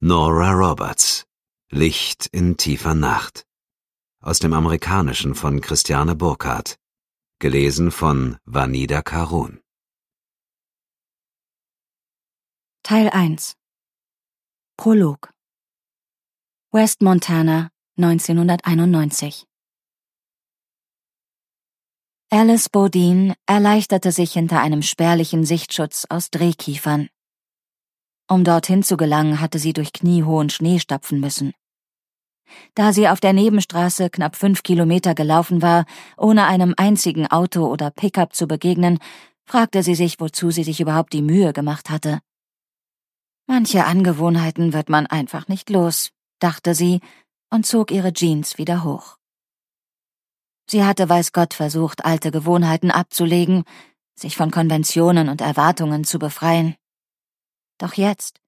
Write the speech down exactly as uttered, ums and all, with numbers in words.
Nora Roberts, Licht in tiefer Nacht. Aus dem Amerikanischen von Christiane Burkhardt. Gelesen von Vanida Karun. Teil eins. Prolog. West Montana, neunzehnhunderteinundneunzig. Alice Bodine erleichterte sich hinter einem spärlichen Sichtschutz aus Drehkiefern. Um dorthin zu gelangen, hatte sie durch kniehohen Schnee stapfen müssen. Da sie auf der Nebenstraße knapp fünf Kilometer gelaufen war, ohne einem einzigen Auto oder Pickup zu begegnen, fragte sie sich, wozu sie sich überhaupt die Mühe gemacht hatte. Manche Angewohnheiten wird man einfach nicht los, dachte sie und zog ihre Jeans wieder hoch. Sie hatte weiß Gott versucht, alte Gewohnheiten abzulegen, sich von Konventionen und Erwartungen zu befreien. Doch jetzt,